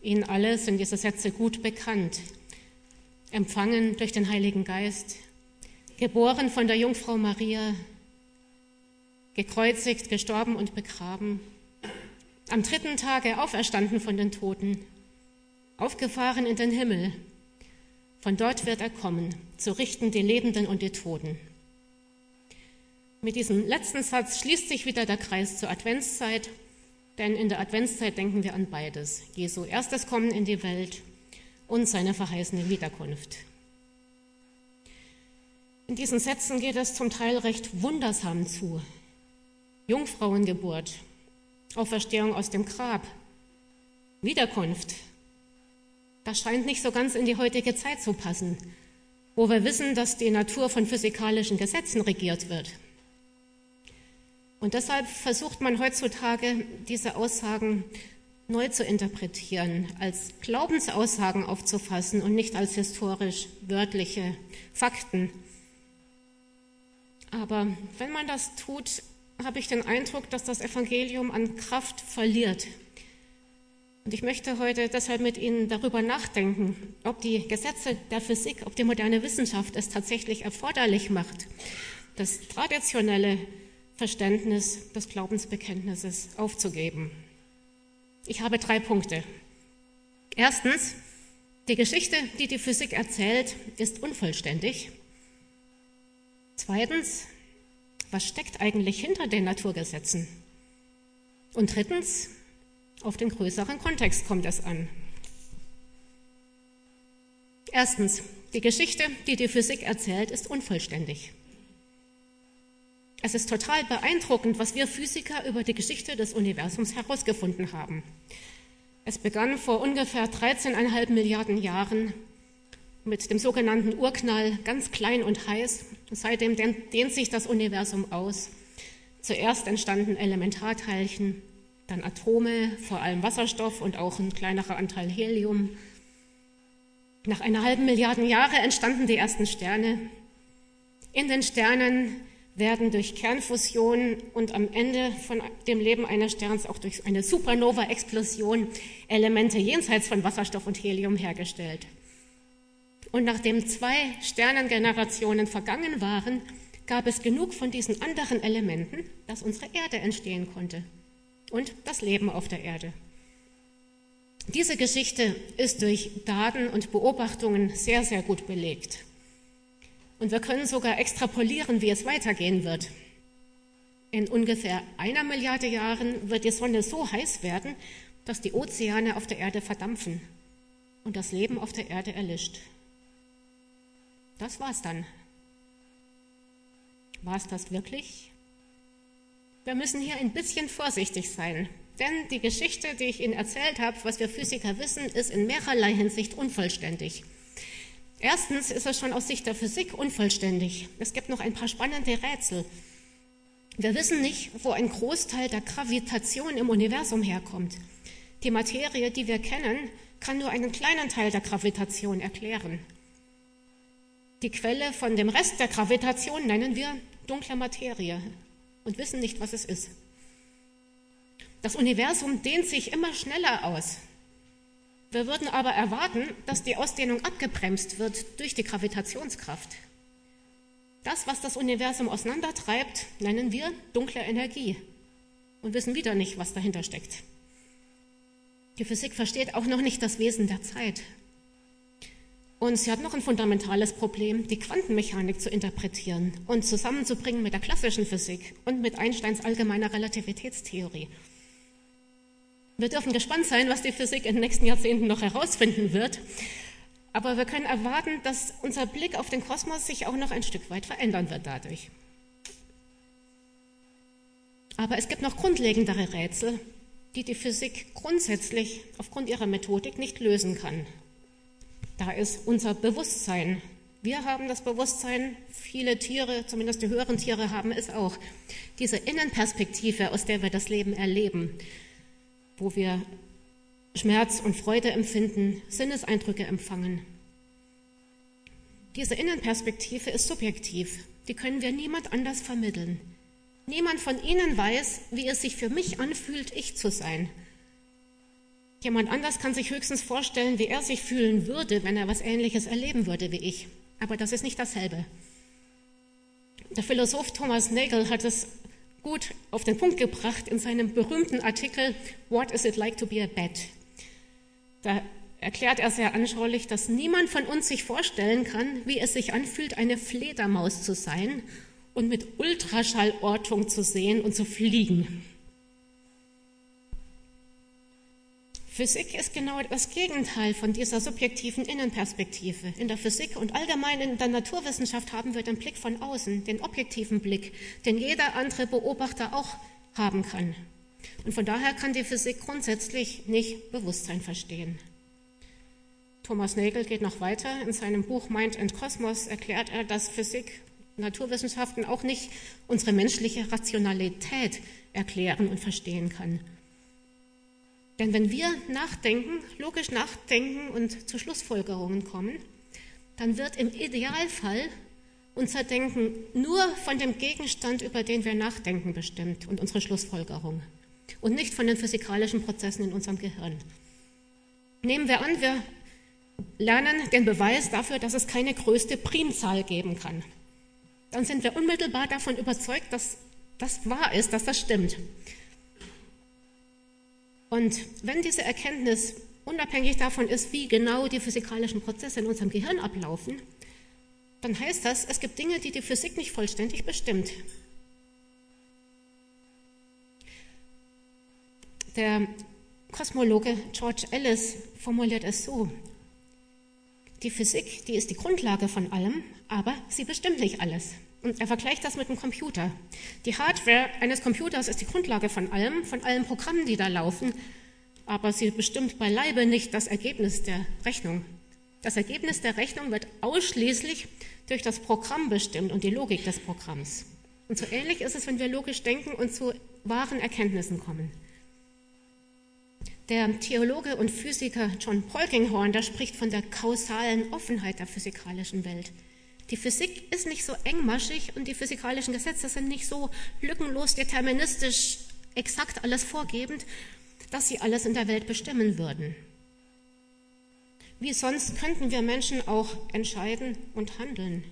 Ihnen alle sind diese Sätze gut bekannt. Empfangen durch den Heiligen Geist, geboren von der Jungfrau Maria, gekreuzigt, gestorben und begraben, am 3. Tage auferstanden von den Toten, aufgefahren in den Himmel. Von dort wird er kommen, zu richten die Lebenden und die Toten. Mit diesem letzten Satz schließt sich wieder der Kreis zur Adventszeit, denn in der Adventszeit denken wir an beides: Jesu erstes Kommen in die Welt und seine verheißene Wiederkunft. In diesen Sätzen geht es zum Teil recht wundersam zu. Jungfrauengeburt, Auferstehung aus dem Grab, Wiederkunft. Das scheint nicht so ganz in die heutige Zeit zu passen, wo wir wissen, dass die Natur von physikalischen Gesetzen regiert wird. Und deshalb versucht man heutzutage, diese Aussagen neu zu interpretieren, als Glaubensaussagen aufzufassen und nicht als historisch wörtliche Fakten. Aber wenn man das tut, habe ich den Eindruck, dass das Evangelium an Kraft verliert. Und ich möchte heute deshalb mit Ihnen darüber nachdenken, ob die Gesetze der Physik, ob die moderne Wissenschaft es tatsächlich erforderlich macht, das traditionelle Verständnis des Glaubensbekenntnisses aufzugeben. Ich habe 3 Punkte. Erstens, die Geschichte, die die Physik erzählt, ist unvollständig. Zweitens, was steckt eigentlich hinter den Naturgesetzen? Und drittens, auf den größeren Kontext kommt es an. Erstens, die Geschichte, die die Physik erzählt, ist unvollständig. Es ist total beeindruckend, was wir Physiker über die Geschichte des Universums herausgefunden haben. Es begann vor ungefähr 13,5 Milliarden Jahren mit dem sogenannten Urknall, ganz klein und heiß. Seitdem dehnt sich das Universum aus. Zuerst entstanden Elementarteilchen, dann Atome, vor allem Wasserstoff und auch ein kleinerer Anteil Helium. Nach 1,5 Milliarden Jahren entstanden die ersten Sterne. In den Sternen werden durch Kernfusion und am Ende von dem Leben eines Sterns auch durch eine Supernova-Explosion Elemente jenseits von Wasserstoff und Helium hergestellt. Und nachdem 2 Sternengenerationen vergangen waren, gab es genug von diesen anderen Elementen, dass unsere Erde entstehen konnte und das Leben auf der Erde. Diese Geschichte ist durch Daten und Beobachtungen sehr, sehr gut belegt. Und wir können sogar extrapolieren, wie es weitergehen wird. In ungefähr 1 Milliarde Jahren wird die Sonne so heiß werden, dass die Ozeane auf der Erde verdampfen und das Leben auf der Erde erlischt. Das war's dann. War es das wirklich? Wir müssen hier ein bisschen vorsichtig sein, denn die Geschichte, die ich Ihnen erzählt habe, was wir Physiker wissen, ist in mehrerlei Hinsicht unvollständig. Erstens ist es schon aus Sicht der Physik unvollständig. Es gibt noch ein paar spannende Rätsel. Wir wissen nicht, wo ein Großteil der Gravitation im Universum herkommt. Die Materie, die wir kennen, kann nur einen kleinen Teil der Gravitation erklären. Die Quelle von dem Rest der Gravitation nennen wir dunkle Materie und wissen nicht, was es ist. Das Universum dehnt sich immer schneller aus. Wir würden aber erwarten, dass die Ausdehnung abgebremst wird durch die Gravitationskraft. Das, was das Universum auseinandertreibt, nennen wir dunkle Energie und wissen wieder nicht, was dahinter steckt. Die Physik versteht auch noch nicht das Wesen der Zeit. Und sie hat noch ein fundamentales Problem, die Quantenmechanik zu interpretieren und zusammenzubringen mit der klassischen Physik und mit Einsteins allgemeiner Relativitätstheorie. Wir dürfen gespannt sein, was die Physik in den nächsten Jahrzehnten noch herausfinden wird. Aber wir können erwarten, dass unser Blick auf den Kosmos sich auch noch ein Stück weit verändern wird dadurch. Aber es gibt noch grundlegendere Rätsel, die die Physik grundsätzlich aufgrund ihrer Methodik nicht lösen kann. Da ist unser Bewusstsein. Wir haben das Bewusstsein, viele Tiere, zumindest die höheren Tiere, haben es auch. Diese Innenperspektive, aus der wir das Leben erleben, wo wir Schmerz und Freude empfinden, Sinneseindrücke empfangen. Diese Innenperspektive ist subjektiv, die können wir niemand anders vermitteln. Niemand von Ihnen weiß, wie es sich für mich anfühlt, ich zu sein. Jemand anders kann sich höchstens vorstellen, wie er sich fühlen würde, wenn er was Ähnliches erleben würde wie ich. Aber das ist nicht dasselbe. Der Philosoph Thomas Nagel hat es gut auf den Punkt gebracht in seinem berühmten Artikel What is it like to be a bat? Da erklärt er sehr anschaulich, dass niemand von uns sich vorstellen kann, wie es sich anfühlt, eine Fledermaus zu sein und mit Ultraschallortung zu sehen und zu fliegen. Physik ist genau das Gegenteil von dieser subjektiven Innenperspektive. In der Physik und allgemein in der Naturwissenschaft haben wir den Blick von außen, den objektiven Blick, den jeder andere Beobachter auch haben kann. Und von daher kann die Physik grundsätzlich nicht Bewusstsein verstehen. Thomas Nagel geht noch weiter. In seinem Buch Mind and Cosmos erklärt er, dass Physik, Naturwissenschaften auch nicht unsere menschliche Rationalität erklären und verstehen kann. Denn wenn wir nachdenken, logisch nachdenken und zu Schlussfolgerungen kommen, dann wird im Idealfall unser Denken nur von dem Gegenstand, über den wir nachdenken, bestimmt und unsere Schlussfolgerung und nicht von den physikalischen Prozessen in unserem Gehirn. Nehmen wir an, wir lernen den Beweis dafür, dass es keine größte Primzahl geben kann. Dann sind wir unmittelbar davon überzeugt, dass das wahr ist, dass das stimmt. Und wenn diese Erkenntnis unabhängig davon ist, wie genau die physikalischen Prozesse in unserem Gehirn ablaufen, dann heißt das, es gibt Dinge, die die Physik nicht vollständig bestimmt. Der Kosmologe George Ellis formuliert es so: Die Physik, die ist die Grundlage von allem, aber sie bestimmt nicht alles. Und er vergleicht das mit einem Computer. Die Hardware eines Computers ist die Grundlage von allen Programmen, die da laufen, aber sie bestimmt beileibe nicht das Ergebnis der Rechnung. Das Ergebnis der Rechnung wird ausschließlich durch das Programm bestimmt und die Logik des Programms. Und so ähnlich ist es, wenn wir logisch denken und zu wahren Erkenntnissen kommen. Der Theologe und Physiker John Polkinghorne, der spricht von der kausalen Offenheit der physikalischen Welt. Die Physik ist nicht so engmaschig und die physikalischen Gesetze sind nicht so lückenlos, deterministisch, exakt alles vorgebend, dass sie alles in der Welt bestimmen würden. Wie sonst könnten wir Menschen auch entscheiden und handeln?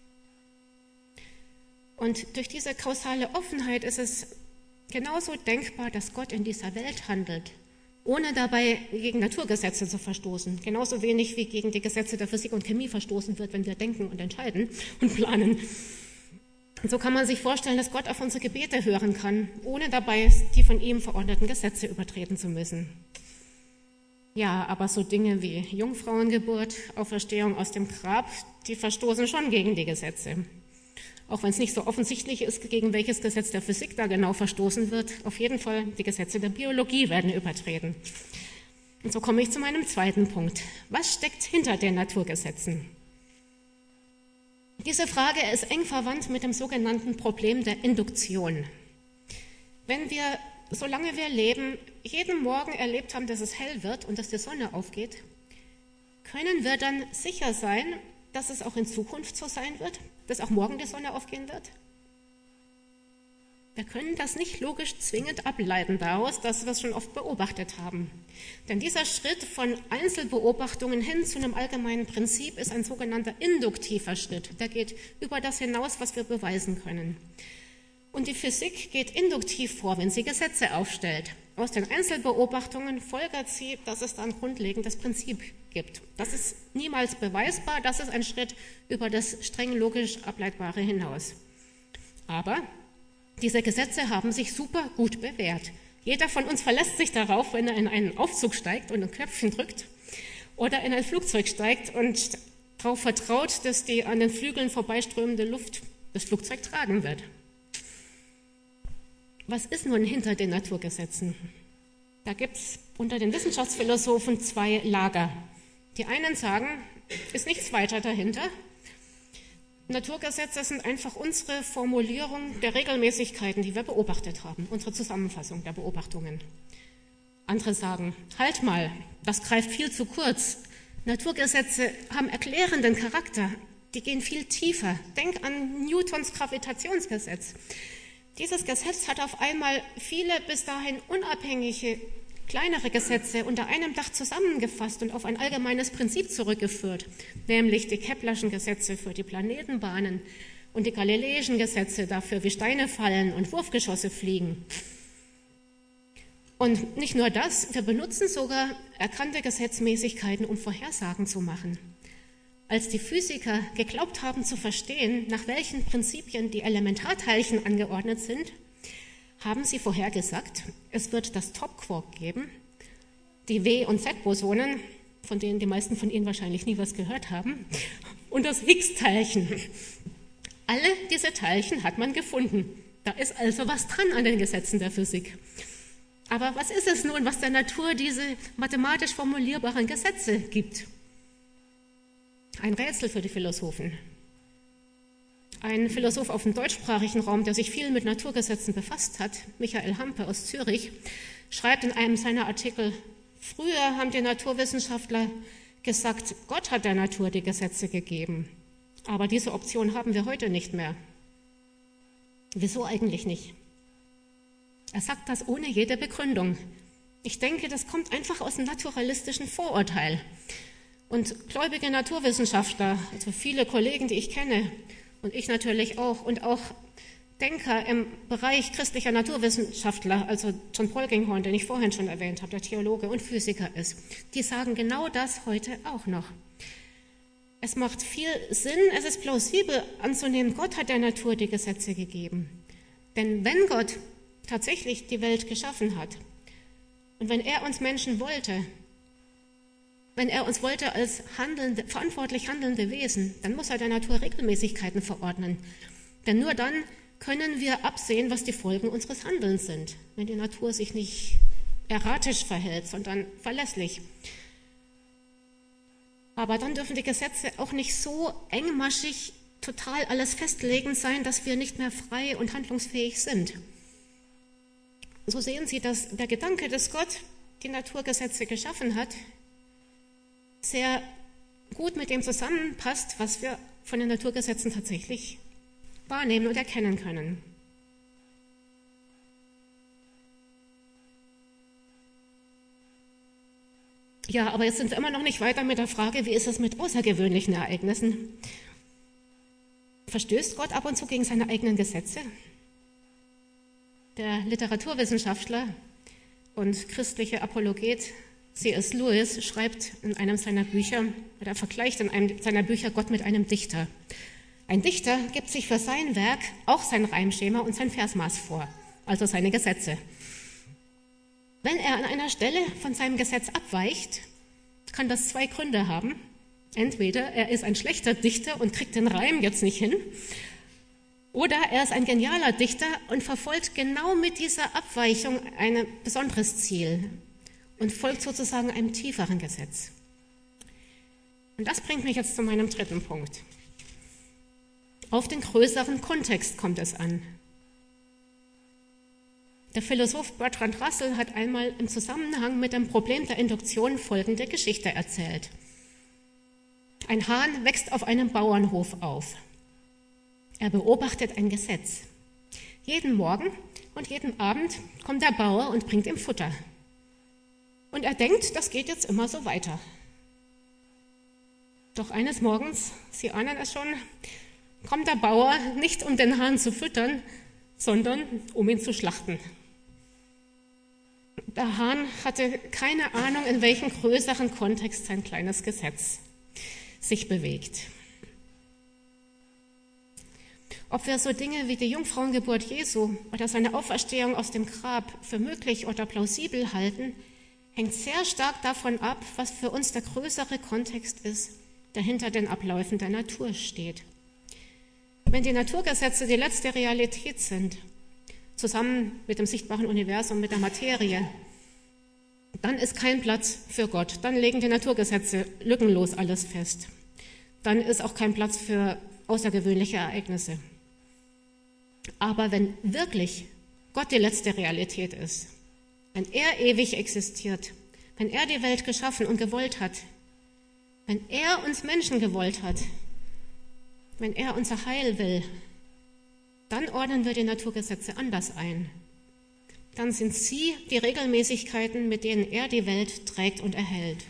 Und durch diese kausale Offenheit ist es genauso denkbar, dass Gott in dieser Welt handelt, ohne dabei gegen Naturgesetze zu verstoßen. Genauso wenig wie gegen die Gesetze der Physik und Chemie verstoßen wird, wenn wir denken und entscheiden und planen. Und so kann man sich vorstellen, dass Gott auf unsere Gebete hören kann, ohne dabei die von ihm verordneten Gesetze übertreten zu müssen. Ja, aber so Dinge wie Jungfrauengeburt, Auferstehung aus dem Grab, die verstoßen schon gegen die Gesetze. Auch wenn es nicht so offensichtlich ist, gegen welches Gesetz der Physik da genau verstoßen wird, auf jeden Fall die Gesetze der Biologie werden übertreten. Und so komme ich zu meinem zweiten Punkt. Was steckt hinter den Naturgesetzen? Diese Frage ist eng verwandt mit dem sogenannten Problem der Induktion. Wenn wir, solange wir leben, jeden Morgen erlebt haben, dass es hell wird und dass die Sonne aufgeht, können wir dann sicher sein, dass es auch in Zukunft so sein wird, dass auch morgen die Sonne aufgehen wird? Wir können das nicht logisch zwingend ableiten daraus, dass wir es schon oft beobachtet haben. Denn dieser Schritt von Einzelbeobachtungen hin zu einem allgemeinen Prinzip ist ein sogenannter induktiver Schritt. Der geht über das hinaus, was wir beweisen können. Und die Physik geht induktiv vor, wenn sie Gesetze aufstellt. Aus den Einzelbeobachtungen folgert sie, dass es da ein grundlegendes Prinzip gibt. Das ist niemals beweisbar, das ist ein Schritt über das streng logisch Ableitbare hinaus. Aber diese Gesetze haben sich super gut bewährt. Jeder von uns verlässt sich darauf, wenn er in einen Aufzug steigt und ein Knöpfchen drückt oder in ein Flugzeug steigt und darauf vertraut, dass die an den Flügeln vorbeiströmende Luft das Flugzeug tragen wird. Was ist nun hinter den Naturgesetzen? Da gibt es unter den Wissenschaftsphilosophen zwei Lager. Die einen sagen, ist nichts weiter dahinter. Naturgesetze sind einfach unsere Formulierung der Regelmäßigkeiten, die wir beobachtet haben, unsere Zusammenfassung der Beobachtungen. Andere sagen, halt mal, das greift viel zu kurz. Naturgesetze haben erklärenden Charakter, die gehen viel tiefer. Denk an Newtons Gravitationsgesetz. Dieses Gesetz hat auf einmal viele bis dahin unabhängige kleinere Gesetze unter einem Dach zusammengefasst und auf ein allgemeines Prinzip zurückgeführt, nämlich die Keplerschen Gesetze für die Planetenbahnen und die galileischen Gesetze dafür, wie Steine fallen und Wurfgeschosse fliegen. Und nicht nur das, wir benutzen sogar erkannte Gesetzmäßigkeiten, um Vorhersagen zu machen. Als die Physiker geglaubt haben zu verstehen, nach welchen Prinzipien die Elementarteilchen angeordnet sind, haben sie vorhergesagt, es wird das Top-Quark geben, die W- und Z-Bosonen, von denen die meisten von Ihnen wahrscheinlich nie was gehört haben, und das Higgs-Teilchen. Alle diese Teilchen hat man gefunden. Da ist also was dran an den Gesetzen der Physik. Aber was ist es nun, was der Natur diese mathematisch formulierbaren Gesetze gibt? Ein Rätsel für die Philosophen. Ein Philosoph auf dem deutschsprachigen Raum, der sich viel mit Naturgesetzen befasst hat, Michael Hampe aus Zürich, schreibt in einem seiner Artikel, früher haben die Naturwissenschaftler gesagt, Gott hat der Natur die Gesetze gegeben. Aber diese Option haben wir heute nicht mehr. Wieso eigentlich nicht? Er sagt das ohne jede Begründung. Ich denke, das kommt einfach aus dem naturalistischen Vorurteil. Und gläubige Naturwissenschaftler, also viele Kollegen, die ich kenne, und ich natürlich auch, und auch Denker im Bereich christlicher Naturwissenschaftler, also John Polkinghorne, den ich vorhin schon erwähnt habe, der Theologe und Physiker ist, die sagen genau das heute auch noch. Es macht viel Sinn, es ist plausibel anzunehmen, Gott hat der Natur die Gesetze gegeben. Denn wenn Gott tatsächlich die Welt geschaffen hat und wenn er uns Menschen wollte, wenn er uns wollte als verantwortlich handelnde Wesen, dann muss er der Natur Regelmäßigkeiten verordnen. Denn nur dann können wir absehen, was die Folgen unseres Handelns sind, wenn die Natur sich nicht erratisch verhält, sondern verlässlich. Aber dann dürfen die Gesetze auch nicht so engmaschig, total alles festlegend sein, dass wir nicht mehr frei und handlungsfähig sind. So sehen Sie, dass der Gedanke, dass Gott die Naturgesetze geschaffen hat, sehr gut mit dem zusammenpasst, was wir von den Naturgesetzen tatsächlich wahrnehmen und erkennen können. Ja, aber jetzt sind wir immer noch nicht weiter mit der Frage, wie ist es mit außergewöhnlichen Ereignissen? Verstößt Gott ab und zu gegen seine eigenen Gesetze? Der Literaturwissenschaftler und christliche Apologet C.S. Lewis schreibt in einem seiner Bücher, oder vergleicht in einem seiner Bücher Gott mit einem Dichter. Ein Dichter gibt sich für sein Werk auch sein Reimschema und sein Versmaß vor, also seine Gesetze. Wenn er an einer Stelle von seinem Gesetz abweicht, kann das zwei Gründe haben. Entweder er ist ein schlechter Dichter und kriegt den Reim jetzt nicht hin, oder er ist ein genialer Dichter und verfolgt genau mit dieser Abweichung ein besonderes Ziel und folgt sozusagen einem tieferen Gesetz. Und das bringt mich jetzt zu meinem dritten Punkt. Auf den größeren Kontext kommt es an. Der Philosoph Bertrand Russell hat einmal im Zusammenhang mit dem Problem der Induktion folgende Geschichte erzählt. Ein Hahn wächst auf einem Bauernhof auf. Er beobachtet ein Gesetz. Jeden Morgen und jeden Abend kommt der Bauer und bringt ihm Futter. Und er denkt, das geht jetzt immer so weiter. Doch eines Morgens, Sie ahnen es schon, kommt der Bauer nicht, um den Hahn zu füttern, sondern um ihn zu schlachten. Der Hahn hatte keine Ahnung, in welchem größeren Kontext sein kleines Gesetz sich bewegt. Ob wir so Dinge wie die Jungfrauengeburt Jesu oder seine Auferstehung aus dem Grab für möglich oder plausibel halten, hängt sehr stark davon ab, was für uns der größere Kontext ist, der hinter den Abläufen der Natur steht. Wenn die Naturgesetze die letzte Realität sind, zusammen mit dem sichtbaren Universum, mit der Materie, dann ist kein Platz für Gott. Dann legen die Naturgesetze lückenlos alles fest. Dann ist auch kein Platz für außergewöhnliche Ereignisse. Aber wenn wirklich Gott die letzte Realität ist, wenn er ewig existiert, wenn er die Welt geschaffen und gewollt hat, wenn er uns Menschen gewollt hat, wenn er unser Heil will, dann ordnen wir die Naturgesetze anders ein. dann sind sie die Regelmäßigkeiten, mit denen er die Welt trägt und erhält.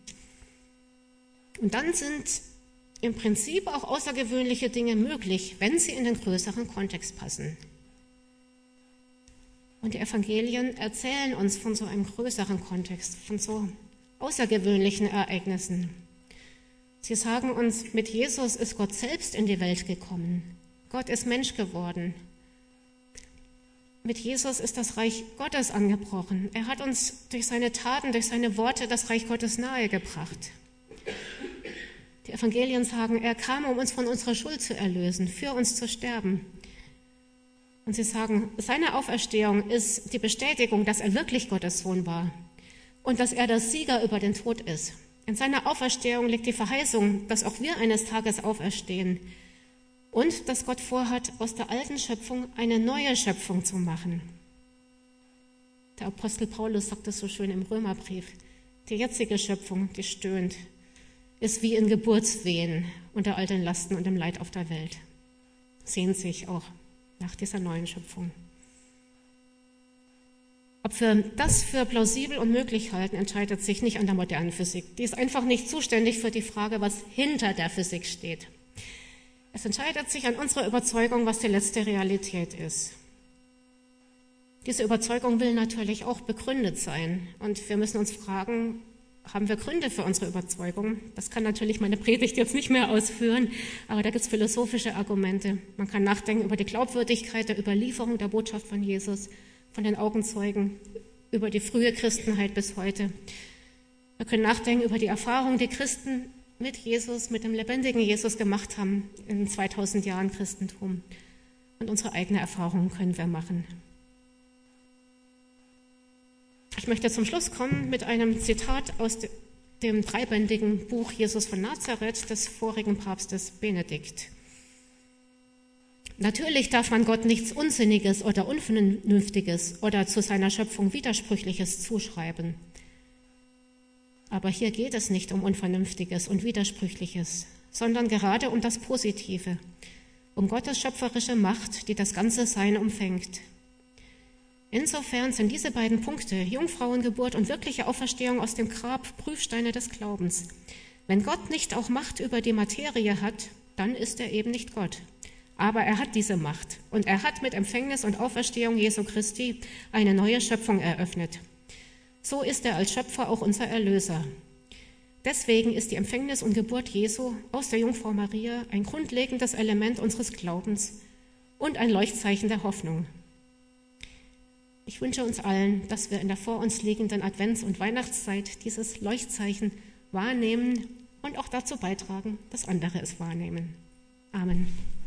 Und dann sind im Prinzip auch außergewöhnliche Dinge möglich, wenn sie in den größeren Kontext passen. Und die Evangelien erzählen uns von so einem größeren Kontext, von so außergewöhnlichen Ereignissen. Sie sagen uns, mit Jesus ist Gott selbst in die Welt gekommen. Gott ist Mensch geworden. Mit Jesus ist das Reich Gottes angebrochen. Er hat uns durch seine Taten, durch seine Worte das Reich Gottes nahegebracht. Die Evangelien sagen, er kam, um uns von unserer Schuld zu erlösen, für uns zu sterben. Und sie sagen, seine Auferstehung ist die Bestätigung, dass er wirklich Gottes Sohn war und dass er der Sieger über den Tod ist. In seiner Auferstehung liegt die Verheißung, dass auch wir eines Tages auferstehen und dass Gott vorhat, aus der alten Schöpfung eine neue Schöpfung zu machen. Der Apostel Paulus sagt es so schön im Römerbrief. Die jetzige Schöpfung, die stöhnt, ist wie in Geburtswehen unter all den Lasten und dem Leid auf der Welt. Sehnt sich auch nach dieser neuen Schöpfung. Ob wir das für plausibel und möglich halten, entscheidet sich nicht an der modernen Physik. Die ist einfach nicht zuständig für die Frage, was hinter der Physik steht. Es entscheidet sich an unserer Überzeugung, was die letzte Realität ist. Diese Überzeugung will natürlich auch begründet sein. Und wir müssen uns fragen, haben wir Gründe für unsere Überzeugung? Das kann natürlich meine Predigt jetzt nicht mehr ausführen, aber da gibt es philosophische Argumente. Man kann nachdenken über die Glaubwürdigkeit der Überlieferung der Botschaft von Jesus, von den Augenzeugen, über die frühe Christenheit bis heute. Wir können nachdenken über die Erfahrung, die Christen mit Jesus, mit dem lebendigen Jesus gemacht haben in 2000 Jahren Christentum. Und unsere eigene Erfahrungen können wir machen. Ich möchte zum Schluss kommen mit einem Zitat aus dem dreibändigen Buch Jesus von Nazareth des vorigen Papstes Benedikt. Natürlich darf man Gott nichts Unsinniges oder Unvernünftiges oder zu seiner Schöpfung Widersprüchliches zuschreiben. Aber hier geht es nicht um Unvernünftiges und Widersprüchliches, sondern gerade um das Positive, um Gottes schöpferische Macht, die das ganze Sein umfängt. Insofern sind diese beiden Punkte, Jungfrauengeburt und wirkliche Auferstehung aus dem Grab, Prüfsteine des Glaubens. Wenn Gott nicht auch Macht über die Materie hat, dann ist er eben nicht Gott. Aber er hat diese Macht und er hat mit Empfängnis und Auferstehung Jesu Christi eine neue Schöpfung eröffnet. So ist er als Schöpfer auch unser Erlöser. Deswegen ist die Empfängnis und Geburt Jesu aus der Jungfrau Maria ein grundlegendes Element unseres Glaubens und ein Leuchtzeichen der Hoffnung. Ich wünsche uns allen, dass wir in der vor uns liegenden Advents- und Weihnachtszeit dieses Leuchtzeichen wahrnehmen und auch dazu beitragen, dass andere es wahrnehmen. Amen.